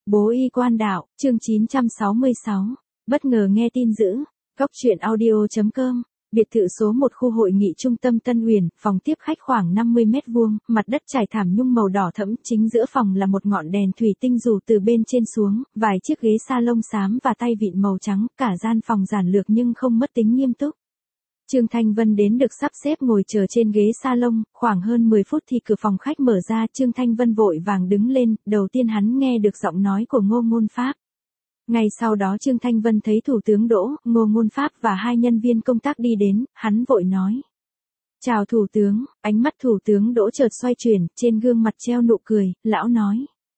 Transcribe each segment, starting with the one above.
Bố y quan đạo, chương 966. Bất ngờ nghe tin dữ. Góc truyện audio.com. Biệt thự số 1 khu hội nghị trung tâm Tân Uyển, phòng tiếp khách khoảng 50 mét vuông, mặt đất trải thảm nhung màu đỏ thẫm, chính giữa phòng là một ngọn đèn thủy tinh rủ từ bên trên xuống, vài chiếc ghế salon xám và tay vịn màu trắng, cả gian phòng giản lược nhưng không mất tính nghiêm túc. Trương Thanh Vân đến được sắp xếp ngồi chờ trên ghế salon, khoảng hơn 10 phút thì cửa phòng khách mở ra, Trương Thanh Vân vội vàng đứng lên, đầu tiên hắn nghe được giọng nói của Ngô Ngôn Pháp. Ngay sau đó Trương Thanh Vân thấy Thủ tướng Đỗ, Ngô Ngôn Pháp và hai nhân viên công tác đi đến, hắn vội nói. Chào Thủ tướng, ánh mắt Thủ tướng Đỗ chợt xoay chuyển, trên gương mặt treo nụ cười, lão nói.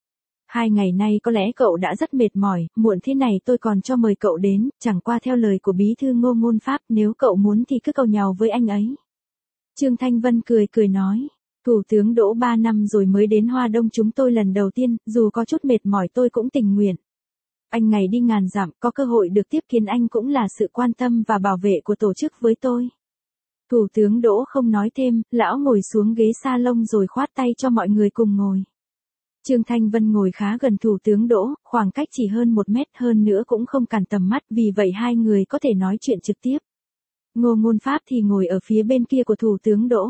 2 ngày nay có lẽ cậu đã rất mệt mỏi, muộn thế này tôi còn cho mời cậu đến, chẳng qua theo lời của bí thư Ngô Ngôn Pháp, nếu cậu muốn thì cứ cầu nhàu với anh ấy. Trương Thanh Vân cười nói, Thủ tướng Đỗ 3 năm rồi mới đến Hoa Đông chúng tôi lần đầu tiên, dù có chút mệt mỏi tôi cũng tình nguyện. Anh ngày đi ngàn dặm, có cơ hội được tiếp kiến anh cũng là sự quan tâm và bảo vệ của tổ chức với tôi. Thủ tướng Đỗ không nói thêm, lão ngồi xuống ghế salon rồi khoát tay cho mọi người cùng ngồi. Trương Thanh Vân ngồi khá gần Thủ tướng Đỗ, khoảng cách chỉ hơn 1 mét, hơn nữa cũng không cản tầm mắt, vì vậy hai người có thể nói chuyện trực tiếp. Ngô Ngôn Pháp thì ngồi ở phía bên kia của Thủ tướng Đỗ.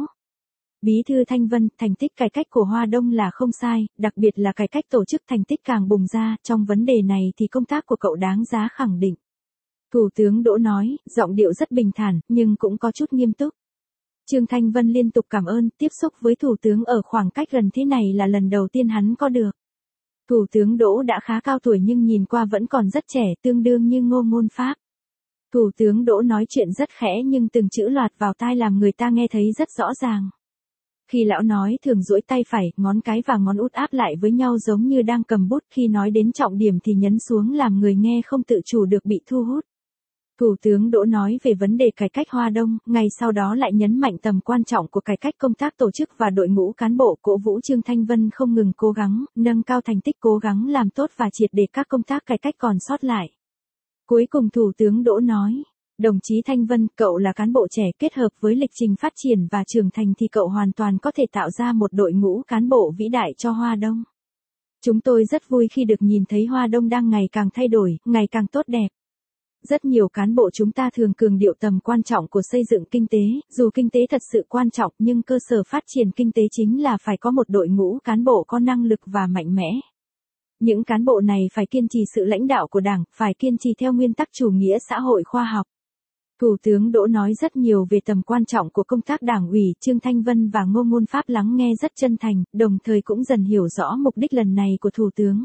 Bí thư Thanh Vân, thành tích cải cách của Hoa Đông là không sai, đặc biệt là cải cách tổ chức thành tích càng bùng ra, trong vấn đề này thì công tác của cậu đáng giá khẳng định. Thủ tướng Đỗ nói, giọng điệu rất bình thản, nhưng cũng có chút nghiêm túc. Trương Thanh Vân liên tục cảm ơn, tiếp xúc với Thủ tướng ở khoảng cách gần thế này là lần đầu tiên hắn có được. Thủ tướng Đỗ đã khá cao tuổi nhưng nhìn qua vẫn còn rất trẻ, tương đương như Ngô Ngôn Pháp. Thủ tướng Đỗ nói chuyện rất khẽ nhưng từng chữ lọt vào tai làm người ta nghe thấy rất rõ ràng. Khi lão nói thường duỗi tay phải, ngón cái và ngón út áp lại với nhau giống như đang cầm bút, khi nói đến trọng điểm thì nhấn xuống làm người nghe không tự chủ được bị thu hút. Thủ tướng Đỗ nói về vấn đề cải cách Hoa Đông, ngày sau đó lại nhấn mạnh tầm quan trọng của cải cách công tác tổ chức và đội ngũ cán bộ, cổ vũ Trương Thanh Vân không ngừng cố gắng, nâng cao thành tích, cố gắng làm tốt và triệt để các công tác cải cách còn sót lại. Cuối cùng Thủ tướng Đỗ nói, đồng chí Thanh Vân, cậu là cán bộ trẻ kết hợp với lịch trình phát triển và trưởng thành thì cậu hoàn toàn có thể tạo ra một đội ngũ cán bộ vĩ đại cho Hoa Đông. Chúng tôi rất vui khi được nhìn thấy Hoa Đông đang ngày càng thay đổi, ngày càng tốt đẹp. Rất nhiều cán bộ chúng ta thường cường điệu tầm quan trọng của xây dựng kinh tế, dù kinh tế thật sự quan trọng nhưng cơ sở phát triển kinh tế chính là phải có một đội ngũ cán bộ có năng lực và mạnh mẽ. Những cán bộ này phải kiên trì sự lãnh đạo của Đảng, phải kiên trì theo nguyên tắc chủ nghĩa xã hội khoa học. Thủ tướng Đỗ nói rất nhiều về tầm quan trọng của công tác Đảng ủy, Trương Thanh Vân và Ngô Ngôn Pháp lắng nghe rất chân thành, đồng thời cũng dần hiểu rõ mục đích lần này của Thủ tướng.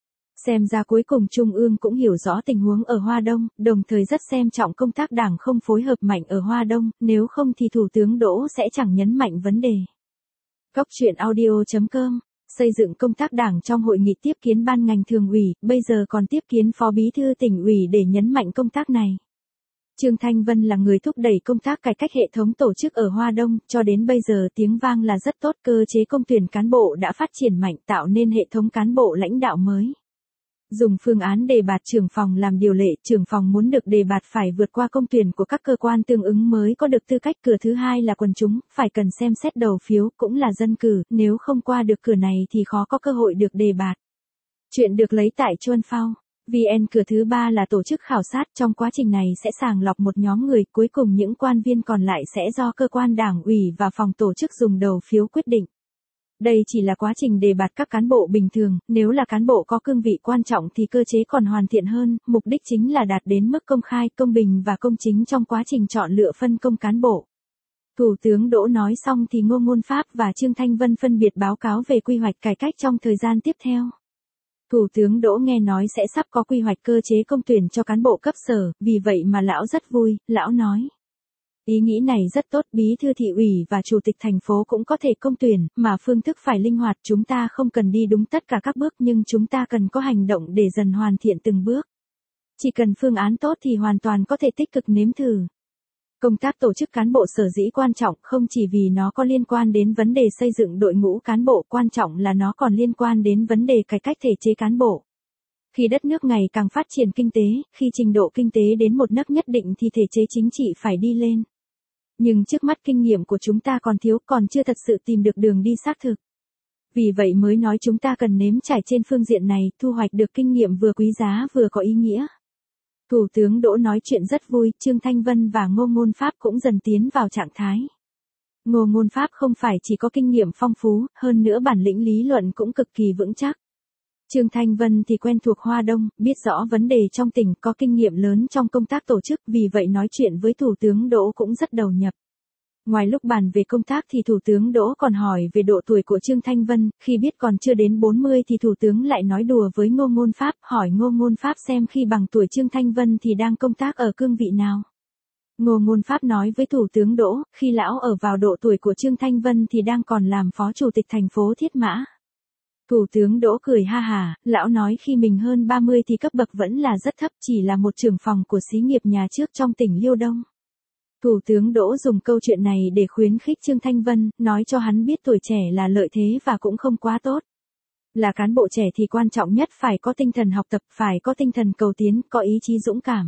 Xem ra cuối cùng Trung ương cũng hiểu rõ tình huống ở Hoa Đông, đồng thời rất xem trọng công tác Đảng không phối hợp mạnh ở Hoa Đông, nếu không thì Thủ tướng Đỗ sẽ chẳng nhấn mạnh vấn đề. Góc truyện audio.com. Xây dựng công tác Đảng trong hội nghị tiếp kiến ban ngành thường ủy, bây giờ còn tiếp kiến phó bí thư tỉnh ủy để nhấn mạnh công tác này. Trương Thanh Vân là người thúc đẩy công tác cải cách hệ thống tổ chức ở Hoa Đông, cho đến bây giờ tiếng vang là rất tốt, cơ chế công tuyển cán bộ đã phát triển mạnh, tạo nên hệ thống cán bộ lãnh đạo mới. Dùng phương án đề bạt trưởng phòng làm điều lệ, trưởng phòng muốn được đề bạt phải vượt qua công tuyển của các cơ quan tương ứng mới có được tư cách, cửa thứ hai là quần chúng, phải cần xem xét đầu phiếu, cũng là dân cử, nếu không qua được cửa này thì khó có cơ hội được đề bạt. Chuyện được lấy tại Chuan Phao. VN cửa thứ 3 là tổ chức khảo sát, trong quá trình này sẽ sàng lọc một nhóm người, cuối cùng những quan viên còn lại sẽ do cơ quan Đảng ủy và phòng tổ chức dùng đầu phiếu quyết định. Đây chỉ là quá trình đề bạt các cán bộ bình thường, nếu là cán bộ có cương vị quan trọng thì cơ chế còn hoàn thiện hơn, mục đích chính là đạt đến mức công khai, công bình và công chính trong quá trình chọn lựa phân công cán bộ. Thủ tướng Đỗ nói xong thì Ngô Ngôn Pháp và Trương Thanh Vân phân biệt báo cáo về quy hoạch cải cách trong thời gian tiếp theo. Thủ tướng Đỗ nghe nói sẽ sắp có quy hoạch cơ chế công tuyển cho cán bộ cấp sở, vì vậy mà lão rất vui, lão nói. Ý nghĩ này rất tốt, bí thư thị ủy và chủ tịch thành phố cũng có thể công tuyển, mà phương thức phải linh hoạt, chúng ta không cần đi đúng tất cả các bước nhưng chúng ta cần có hành động để dần hoàn thiện từng bước. Chỉ cần phương án tốt thì hoàn toàn có thể tích cực nếm thử. Công tác tổ chức cán bộ sở dĩ quan trọng không chỉ vì nó có liên quan đến vấn đề xây dựng đội ngũ cán bộ, quan trọng là nó còn liên quan đến vấn đề cải cách thể chế cán bộ. Khi đất nước ngày càng phát triển kinh tế, khi trình độ kinh tế đến một nấc nhất định thì thể chế chính trị phải đi lên. Nhưng trước mắt kinh nghiệm của chúng ta còn thiếu, còn chưa thật sự tìm được đường đi xác thực. Vì vậy mới nói chúng ta cần nếm trải trên phương diện này, thu hoạch được kinh nghiệm vừa quý giá vừa có ý nghĩa. Thủ tướng Đỗ nói chuyện rất vui, Trương Thanh Vân và Ngô Ngôn Pháp cũng dần tiến vào trạng thái. Ngô Ngôn Pháp không phải chỉ có kinh nghiệm phong phú, hơn nữa bản lĩnh lý luận cũng cực kỳ vững chắc. Trương Thanh Vân thì quen thuộc Hoa Đông, biết rõ vấn đề trong tỉnh, có kinh nghiệm lớn trong công tác tổ chức, vì vậy nói chuyện với Thủ tướng Đỗ cũng rất đầu nhập. Ngoài lúc bàn về công tác thì Thủ tướng Đỗ còn hỏi về độ tuổi của Trương Thanh Vân, khi biết còn chưa đến 40 thì Thủ tướng lại nói đùa với Ngô Ngôn Pháp, hỏi Ngô Ngôn Pháp xem khi bằng tuổi Trương Thanh Vân thì đang công tác ở cương vị nào. Ngô Ngôn Pháp nói với Thủ tướng Đỗ, khi lão ở vào độ tuổi của Trương Thanh Vân thì đang còn làm phó chủ tịch thành phố Thiết Mã. Thủ tướng Đỗ cười ha hà, lão nói khi mình hơn 30 thì cấp bậc vẫn là rất thấp, chỉ là một trưởng phòng của xí nghiệp nhà trước trong tỉnh Liêu Đông. Thủ tướng Đỗ dùng câu chuyện này để khuyến khích Trương Thanh Vân, nói cho hắn biết tuổi trẻ là lợi thế và cũng không quá tốt. Là cán bộ trẻ thì quan trọng nhất phải có tinh thần học tập, phải có tinh thần cầu tiến, có ý chí dũng cảm.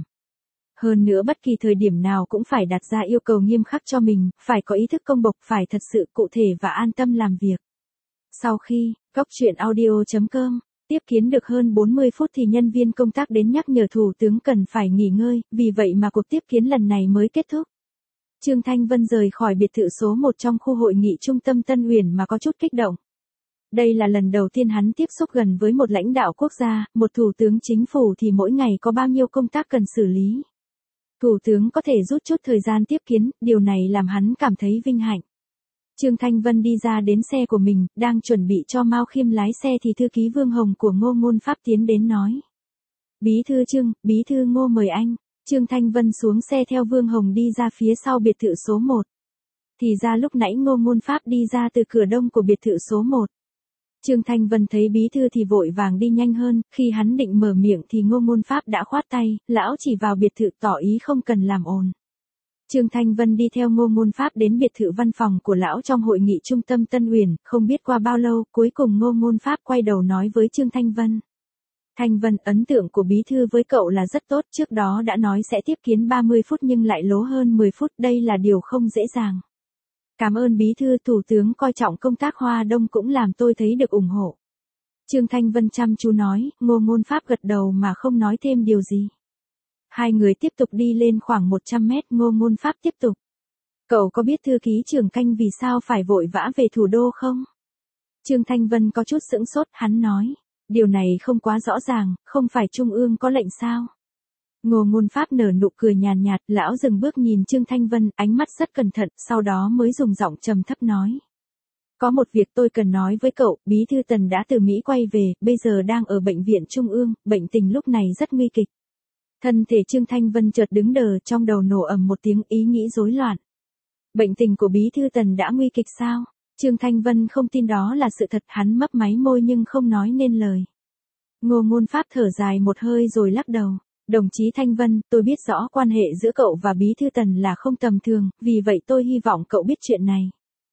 Hơn nữa bất kỳ thời điểm nào cũng phải đặt ra yêu cầu nghiêm khắc cho mình, phải có ý thức công bộc, phải thật sự cụ thể và an tâm làm việc. Sau khi, goctruyện.audio.com tiếp kiến được hơn 40 phút thì nhân viên công tác đến nhắc nhở Thủ tướng cần phải nghỉ ngơi, vì vậy mà cuộc tiếp kiến lần này mới kết thúc. Trương Thanh Vân rời khỏi biệt thự số 1 trong khu hội nghị trung tâm Tân Uyển mà có chút kích động. Đây là lần đầu tiên hắn tiếp xúc gần với một lãnh đạo quốc gia, một thủ tướng chính phủ thì mỗi ngày có bao nhiêu công tác cần xử lý. Thủ tướng có thể rút chút thời gian tiếp kiến, điều này làm hắn cảm thấy vinh hạnh. Trương Thanh Vân đi ra đến xe của mình, đang chuẩn bị cho Mao Khiêm lái xe thì thư ký Vương Hồng của Ngô Ngôn Pháp tiến đến nói. Bí thư Trương, bí thư Ngô mời anh. Trương Thanh Vân xuống xe theo Vương Hồng đi ra phía sau biệt thự số 1. Thì ra lúc nãy Ngô Ngôn Pháp đi ra từ cửa đông của biệt thự số 1. Trương Thanh Vân thấy bí thư thì vội vàng đi nhanh hơn, khi hắn định mở miệng thì Ngô Ngôn Pháp đã khoát tay, lão chỉ vào biệt thự tỏ ý không cần làm ồn. Trương Thanh Vân đi theo Ngô Ngôn Pháp đến biệt thự văn phòng của lão trong hội nghị trung tâm Tân Uyển, không biết qua bao lâu, cuối cùng Ngô Ngôn Pháp quay đầu nói với Trương Thanh Vân. Thanh Vân, ấn tượng của bí thư với cậu là rất tốt, trước đó đã nói sẽ tiếp kiến 30 phút nhưng lại lố hơn 10 phút, đây là điều không dễ dàng. Cảm ơn bí thư, thủ tướng coi trọng công tác Hoa Đông cũng làm tôi thấy được ủng hộ. Trương Thanh Vân chăm chú nói, Ngô Ngôn Pháp gật đầu mà không nói thêm điều gì. Hai người tiếp tục đi lên khoảng 100 mét, Ngô Ngôn Pháp tiếp tục. Cậu có biết thư ký trưởng Canh vì sao phải vội vã về thủ đô không? Trương Thanh Vân có chút sững sốt, hắn nói. Điều này không quá rõ ràng, không phải Trung ương có lệnh sao? Ngô Ngôn Pháp nở nụ cười nhàn nhạt, lão dừng bước nhìn Trương Thanh Vân, ánh mắt rất cẩn thận, sau đó mới dùng giọng trầm thấp nói. Có một việc tôi cần nói với cậu, bí thư Tần đã từ Mỹ quay về, bây giờ đang ở bệnh viện Trung ương, bệnh tình lúc này rất nguy kịch. Thân thể Trương Thanh Vân chợt đứng đờ, trong đầu nổ ầm một tiếng, ý nghĩ rối loạn. Bệnh tình của bí thư Tần đã nguy kịch sao? Trương Thanh Vân không tin đó là sự thật, hắn mấp máy môi nhưng không nói nên lời. Ngô Ngôn Pháp thở dài một hơi rồi lắc đầu. Đồng chí Thanh Vân, tôi biết rõ quan hệ giữa cậu và bí thư Tần là không tầm thường, vì vậy tôi hy vọng cậu biết chuyện này.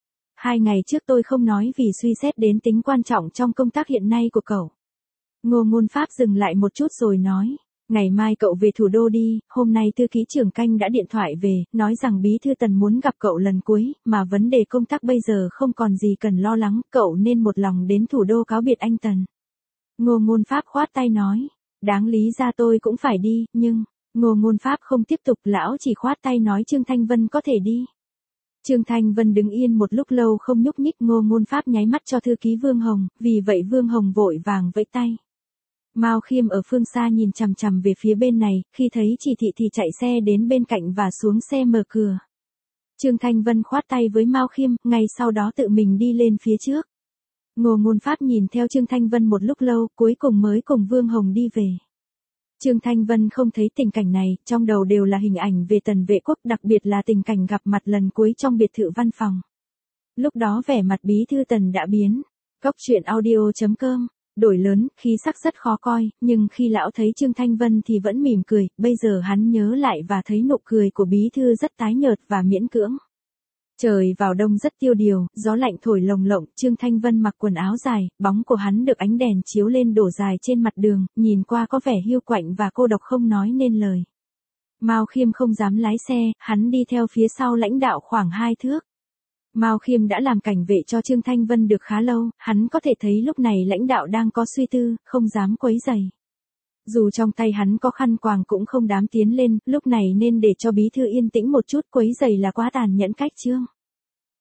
2 ngày trước tôi không nói vì suy xét đến tính quan trọng trong công tác hiện nay của cậu. Ngô Ngôn Pháp dừng lại một chút rồi nói. Ngày mai cậu về thủ đô đi, hôm nay thư ký trưởng Canh đã điện thoại về, nói rằng bí thư Tần muốn gặp cậu lần cuối, mà vấn đề công tác bây giờ không còn gì cần lo lắng, cậu nên một lòng đến thủ đô cáo biệt anh Tần. Ngô Ngôn Pháp khoát tay nói, đáng lý ra tôi cũng phải đi, nhưng, Ngô Ngôn Pháp không tiếp tục, lão chỉ khoát tay nói Trương Thanh Vân có thể đi. Trương Thanh Vân đứng yên một lúc lâu không nhúc nhích, Ngô Ngôn Pháp nháy mắt cho thư ký Vương Hồng, vì vậy Vương Hồng vội vàng vẫy tay. Mao Khiêm ở phương xa nhìn chằm chằm về phía bên này, khi thấy chỉ thị thì chạy xe đến bên cạnh và xuống xe mở cửa. Trương Thanh Vân khoát tay với Mao Khiêm, ngay sau đó tự mình đi lên phía trước. Ngô Ngôn Pháp nhìn theo Trương Thanh Vân một lúc lâu, cuối cùng mới cùng Vương Hồng đi về. Trương Thanh Vân không thấy tình cảnh này, trong đầu đều là hình ảnh về Tần Vệ Quốc, đặc biệt là tình cảnh gặp mặt lần cuối trong biệt thự văn phòng. Lúc đó vẻ mặt bí thư Tần đã biến. Goctruyện.audio.com Đổi lớn, khí sắc rất khó coi, nhưng khi lão thấy Trương Thanh Vân thì vẫn mỉm cười, bây giờ hắn nhớ lại và thấy nụ cười của bí thư rất tái nhợt và miễn cưỡng. Trời vào đông rất tiêu điều, gió lạnh thổi lồng lộng, Trương Thanh Vân mặc quần áo dài, bóng của hắn được ánh đèn chiếu lên đổ dài trên mặt đường, nhìn qua có vẻ hiu quạnh và cô độc không nói nên lời. Mao Khiêm không dám lái xe, hắn đi theo phía sau lãnh đạo khoảng 2 thước. Mao Khiêm đã làm cảnh vệ cho Trương Thanh Vân được khá lâu, hắn có thể thấy lúc này lãnh đạo đang có suy tư, không dám quấy rầy. Dù trong tay hắn có khăn quàng cũng không dám tiến lên, lúc này nên để cho bí thư yên tĩnh một chút, quấy rầy là quá tàn nhẫn cách Trương